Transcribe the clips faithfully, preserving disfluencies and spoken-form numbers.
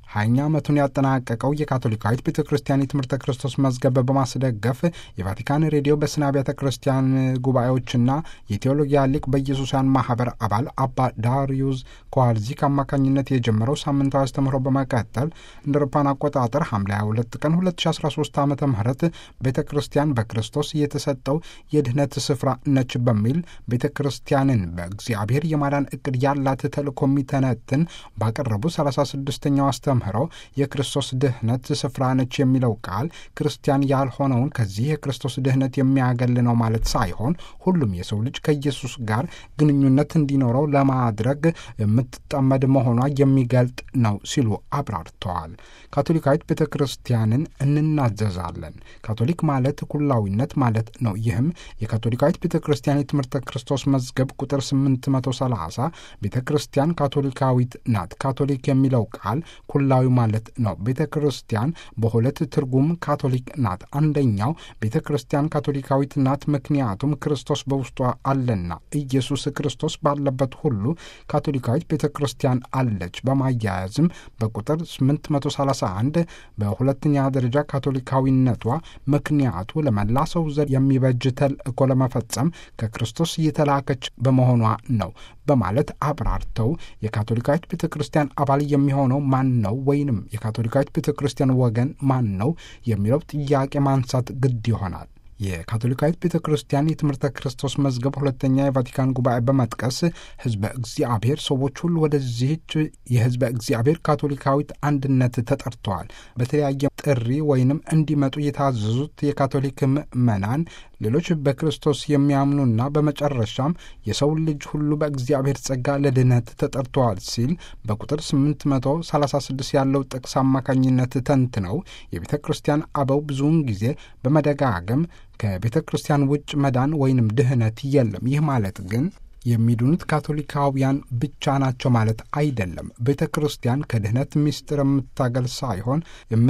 ሀያኛ ዓመቱን ያጠናቀቀው የካቶሊካዊት ቤተ ክርስቲያን የትምህርተ ክርስቶስ መዝገብ በማስደገፍ የቫቲካን ሬዲዮ በስነ አብያተ ክርስቲያን ጉባኤዎችና የቴዎሎጊያ ሊቅ በኢየሱሳውያን ማህበር አባል አባ ዳሪዩስ ኮዋልዚክ አማካኝነት የጀመረው ሳምንታዊ አስተምህሮ በመቀጠል እንደ አውሮፓውያን አቆጣጠር ሐምሌ ሃያ ሁለት ቀን ሁለት ሺ አስራ ሶስት ዓመተ ምህረት ቤተ ክርስቲያን በክርስቶስ የተሰጠው የድህነት ስፍራ ነች በሚል ቤተ ክርስቲያንን በእግዚአብሔር የማዳን እቅድ ያላት ተልእኮ የሚተነትን ባቀረቡ ሰላሳ ስድስተኛው አስተምህሮ የክርስቶስ ድህነት ስፍራ ነች የሚለው ቃል ክርስቲያን ያልሆነውን ከዚህ የክርስቶስ ድህነት የሚያገል ነው ማለት ሳይሆን ሁሉም የሰው ልጅ ከኢየሱስ ጋር ግንኙነት እንዲኖረው ለማድረግ የምትጠመድ መሆኗ የሚገልጥ ነው ሲሉ አብራርተዋል። ካቶሊካዊት ቤተ ክርስቲያንን እንናዘዛለን። ካቶሊክ ማለት ኩላዊነት ማለት ነው። ይህም የካቶሊካዊት ቤተ ክርስቲያን የትምህርተ ክርስቶስ መዝገብ ቁጥር ስምንት መቶ ሰላሳ ቤተ ክርስቲያን ካቶሊካዊት ናት። ካቶሊክ የሚለው ቃል ኩላዊ ማለት ነው። ቤተ ክርስቲያን በሁለት ትርጉም ካቶሊክ ናት። አንደኛው ቤተ ክርስቲያን ካቶሊካዊት ናት ምክንያቱም ክርስቶስ በውስጧ አለና፣ ኢየሱስ ክርስቶስ ባለበት ሁሉ ካቶሊካዊት ቤተ ክርስቲያን አለች። በማያያዝም በቁጥር ስምንት መቶ ሰላሳ አንድ በሁለተኛ ደረጃ ካቶሊካዊነቷ ምክንያቱ ለመላ ሰው ዘር የሚበጅ ተልእኮ ለመፈጸም ከክርስቶስ የተላከች በመሆኗ ነው በማለት አብራርተው የካቶሊካዊት ቤተ ክርስቲያን አባል የሚሆነው ማን ነው ወይንም የካቶሊካዊት ቤተ ክርስቲያን ወገን ማን ነው የሚለው ጥያቄ ማንሳት ግድ ይሆናል። የካቶሊካዊት ቤተ ክርስቲያን የትምህርተ ክርስቶስ መዝገብ ሁለተኛ የቫቲካን ጉባኤ በመጥቀስ ሕዝበ እግዚአብሔር ሰዎች ሁሉ ወደዚህች የሕዝበ እግዚአብሔር ካቶሊካዊት አንድነት ተጠርተዋል። በተለያየ ጥሪ ወይንም እንዲመጡ የታዘዙት የካቶሊክ ምዕመናን ሌሎች በክርስቶስ የሚያምኑና በመጨረሻም የሰው ልጅ ሁሉ በእግዚአብሔር ጸጋ ለድነት ተጠርተዋል ሲል በቁጥር ስምንት መቶ ሰላሳ ስድስት ያለው ጥቅስ አማካኝነት ተንትነው የቤተ ክርስቲያን አበው ብዙውን ጊዜ በመደጋገም ከቤተ ክርስቲያን ውጭ መዳን ወይንም ድህነት የለም። ይህ ማለት ግን የሚድኑት ካቶሊካውያን ብቻ ናቸው ማለት አይደለም። ቤተ ክርስቲያን ከድህነት ምስጢር የምታገል ሳይሆን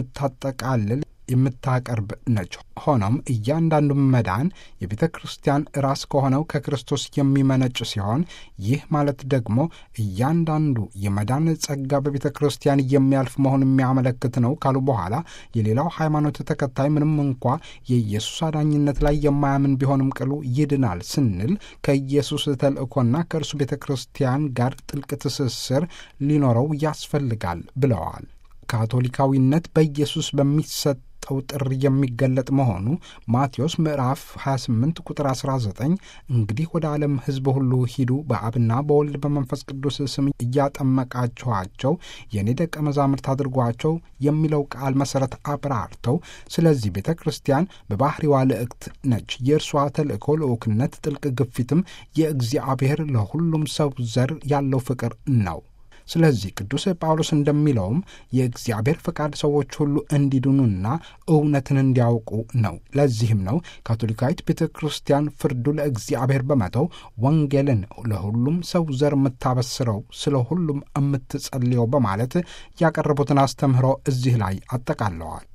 የምታጠቃልል የምታቀርብ ነች። ሆኖም እያንዳንዱ መዳን የቤተ ክርስቲያን ራስ ከሆነው ከክርስቶስ የሚመነጭ ሲሆን ይህ ማለት ደግሞ እያንዳንዱ የመዳን ጸጋ በቤተ ክርስቲያን የሚያልፍ መሆን የሚያመለክት ነው ካሉ በኋላ የሌላው ሃይማኖት ተከታይ ምንም እንኳ የኢየሱስ አዳኝነት ላይ የማያምን ቢሆንም ቅሉ ይድናል ስንል ከኢየሱስ ተልእኮና ከእርሱ ቤተ ክርስቲያን ጋር ጥልቅ ትስስር ሊኖረው ያስፈልጋል ብለዋል። ካቶሊካዊነት በኢየሱስ በሚሰጥ ጠው ጥሪ የሚገለጥ መሆኑ ማቴዎስ ምዕራፍ ሀያ ስምንት ቁጥር አስራ ዘጠኝ እንግዲህ ወደ ዓለም ሕዝብ ሁሉ ሂዱ በአብና በወልድ በመንፈስ ቅዱስ ስም እያጠመቃችኋቸው የእኔ ደቀ መዛሙርት አድርጓቸው የሚለው ቃል መሠረት አብራርተው ስለዚህ ቤተ ክርስቲያን በባህሪዋ ልዕክት ነች። የእርሷ ተልእኮ ልዑክነት፣ ጥልቅ ግፊትም የእግዚአብሔር ለሁሉም ሰው ዘር ያለው ፍቅር ነው። ስለዚህ ቅዱስ ጳውሎስ እንደሚለውም የእግዚአብሔር ፈቃድ ሰዎች ሁሉ እንዲድኑና እውነትን እንዲያውቁ ነው። ለዚህም ነው ካቶሊካዊት ቤተ ክርስቲያን ፍርዱ ለእግዚአብሔር በመተው ወንጌልን ለሁሉም ሰው ዘር የምታበስረው፣ ስለ ሁሉም የምትጸልየው በማለት ያቀረቡትን አስተምህሮ እዚህ ላይ አጠቃለዋል።